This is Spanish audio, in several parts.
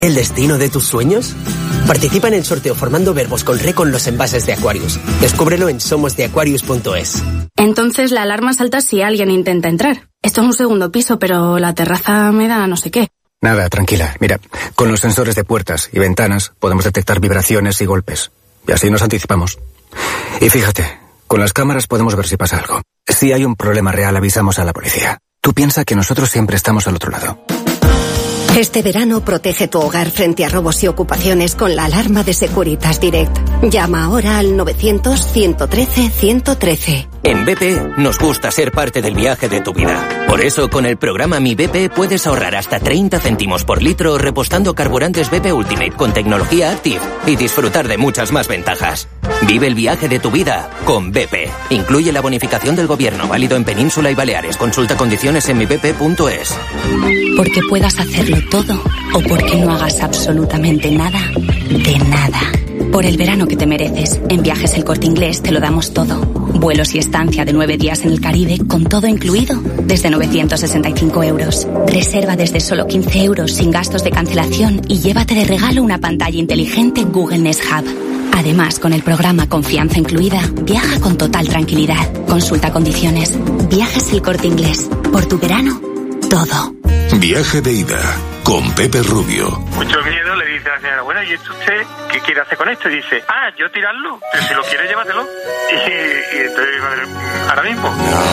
¿El destino de tus sueños? Participa en el sorteo formando verbos con re con los envases de Aquarius. Descúbrelo en somosdeaquarius.es. Entonces la alarma salta si alguien intenta entrar. Esto es un segundo piso, pero la terraza me da no sé qué. Nada, tranquila. Mira, con los sensores de puertas y ventanas podemos detectar vibraciones y golpes. Y así nos anticipamos. Y fíjate, con las cámaras podemos ver si pasa algo. Si hay un problema real, avisamos a la policía. Tú piensa que nosotros siempre estamos al otro lado. Este verano protege tu hogar frente a robos y ocupaciones con la alarma de Securitas Direct. Llama ahora al 900-113-113. En BP nos gusta ser parte del viaje de tu vida. Por eso, con el programa Mi BP puedes ahorrar hasta 30 céntimos por litro repostando carburantes BP Ultimate con tecnología Active y disfrutar de muchas más ventajas. Vive el viaje de tu vida con BP. Incluye la bonificación del gobierno, válido en Península y Baleares. Consulta condiciones en mibp.es. Porque puedas hacerlo todo o porque no hagas absolutamente nada de nada. Por el verano que te mereces, en Viajes El Corte Inglés te lo damos todo. Vuelos y estancia de 9 días en el Caribe con todo incluido desde 965 euros. Reserva desde solo 15 euros sin gastos de cancelación y llévate de regalo una pantalla inteligente Google Nest Hub. Además, con el programa Confianza Incluida, viaja con total tranquilidad. Consulta condiciones. Viajes El Corte Inglés. Por tu verano, todo. Viaje de ida con Pepe Rubio. Mucho miedo, le dice a la señora, bueno, ¿y esto usted qué quiere hacer con esto? Y dice, yo tirarlo, pero si lo quiere, llévatelo. Y entonces, ahora mismo.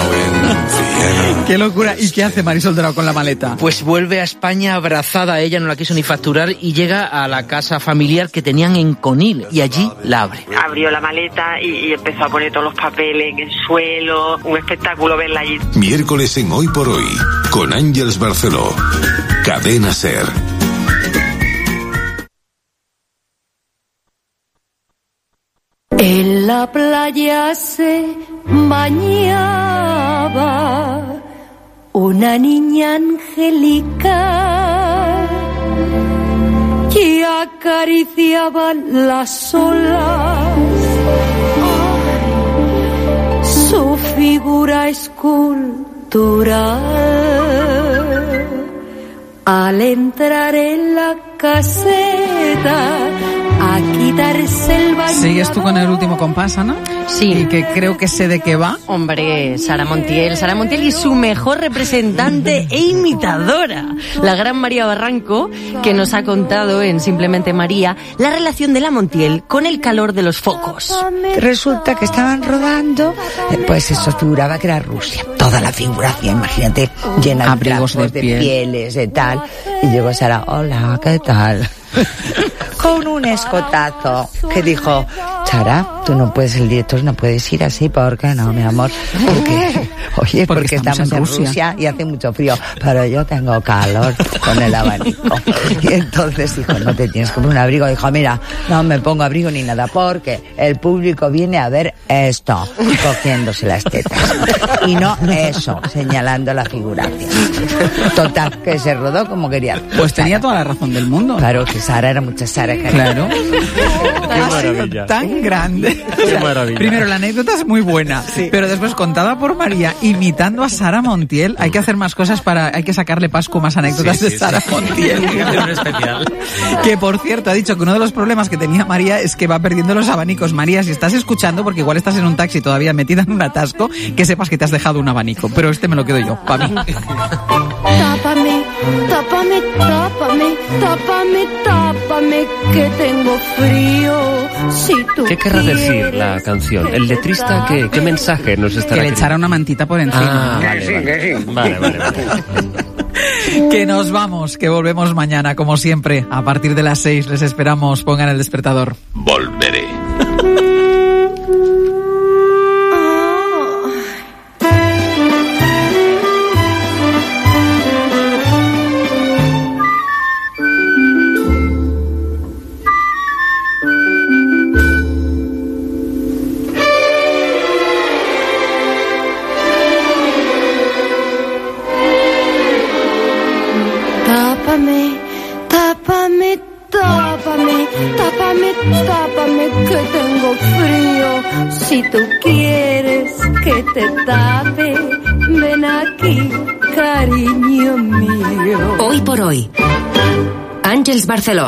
Qué locura. ¿Y qué hace Marisol Dorado con la maleta? Pues vuelve a España abrazada, ella no la quiso ni facturar y llega a la casa familiar que tenían en Conil y allí la abre. Abrió la maleta y empezó a poner todos los papeles en el suelo, un espectáculo verla allí. Miércoles en Hoy por Hoy, con Ángeles Barceló. Cadena SER. En la playa se bañaba una niña angelical y acariciaba las olas. Su figura escultural. Al entrar en la caseta a quitarse el baño. ¿Sigues tú con el último compás, Ana? Sí. Y que creo que sé de qué va. Hombre, Sara Montiel y su mejor representante e imitadora, la gran María Barranco, que nos ha contado en Simplemente María la relación de la Montiel con el calor de los focos. Resulta que estaban rodando, pues eso figuraba que era Rusia. Toda la figuración, imagínate, llena de abrigos trapos, de pieles, de tal. Y llegó Sara, hola, ¿qué tal? Con un escotazo que dijo, Sara, tú no puedes, el director no puedes ir así, ¿por qué no, mi amor? Porque estamos en Rusia y hace mucho frío, pero yo tengo calor con el abanico. Y entonces dijo, no te tienes que poner un abrigo. Dijo, mira, no me pongo abrigo ni nada porque el público viene a ver esto, cogiéndose las tetas. Y no eso, señalando la figuración. Total, que se rodó como quería. Pues tenía toda la razón del mundo. Claro, que Sara era mucha Sara. Claro. Qué maravilla. Tan grande. Qué maravilla. Primero, la anécdota es muy buena, sí. Pero después contada por María, imitando a Sara Montiel. Hay que hacer más cosas hay que sacarle Pascu más anécdotas de Sara Montiel. Un especial. Que por cierto, ha dicho que uno de los problemas que tenía María es que va perdiendo los abanicos. María, si estás escuchando, porque igual estás en un taxi todavía metida en un atasco, que sepas que te has dejado un abanico. Pero este me lo quedo yo, para mí. Tápame, tápame, tápame, tápame, tápame, que tengo frío. Si tú ¿Qué querrá decir la canción? ¿El letrista qué mensaje nos estará Que le echara una mantita por encima. Vale. Que nos vamos, que volvemos mañana, como siempre. A partir de las 6 les esperamos. Pongan el despertador. Volveré. Tápame, que tengo frío. Si tú quieres que te tape, ven aquí, cariño mío. Hoy por hoy. Àngels Barceló.